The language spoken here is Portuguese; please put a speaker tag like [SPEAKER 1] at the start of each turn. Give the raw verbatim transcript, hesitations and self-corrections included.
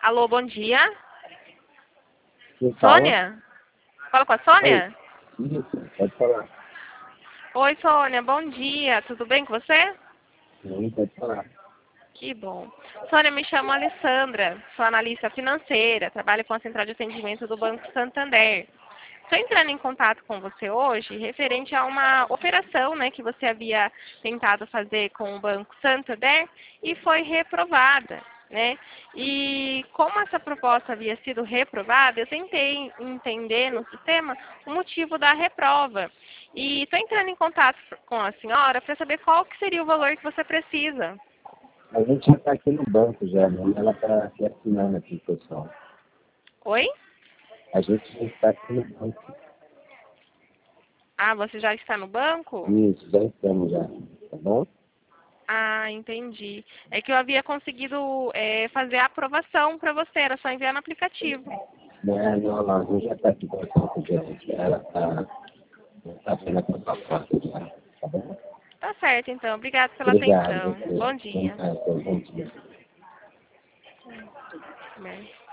[SPEAKER 1] Alô, bom dia.
[SPEAKER 2] Quem fala?
[SPEAKER 1] Sônia? Fala com a Sônia?
[SPEAKER 2] Oi. Isso, pode falar.
[SPEAKER 1] Oi, Sônia, bom dia. Tudo bem com você?
[SPEAKER 2] Sim, pode falar.
[SPEAKER 1] Que bom. Sônia, me chamo Alessandra, sou analista financeira, trabalho com a central de atendimento do Banco Santander. Estou entrando em contato com você hoje referente a uma operação, né, que você havia tentado fazer com o Banco Santander e foi reprovada, né? E como essa proposta havia sido reprovada, eu tentei entender no sistema o motivo da reprova. E estou entrando em contato com a senhora para saber qual que seria o valor que você precisa.
[SPEAKER 2] A gente já está aqui no banco já, né? Ela está aqui assinando aqui, pessoal.
[SPEAKER 1] Oi?
[SPEAKER 2] A gente já está aqui no banco.
[SPEAKER 1] Ah, você já está no banco?
[SPEAKER 2] Isso, já estamos já. Tá bom?
[SPEAKER 1] Ah, entendi. É que eu havia conseguido é, fazer a aprovação para você, era só enviar no aplicativo.
[SPEAKER 2] Não, não, não. A gente já está aqui conversando com a gente. Ela está tá vendo a proposta já. Tá bom?
[SPEAKER 1] Tá certo, então. Obrigada pela
[SPEAKER 2] Obrigado,
[SPEAKER 1] atenção.
[SPEAKER 2] você.
[SPEAKER 1] Bom
[SPEAKER 2] Bom
[SPEAKER 1] dia.
[SPEAKER 2] dia. Bom dia.
[SPEAKER 1] Bem.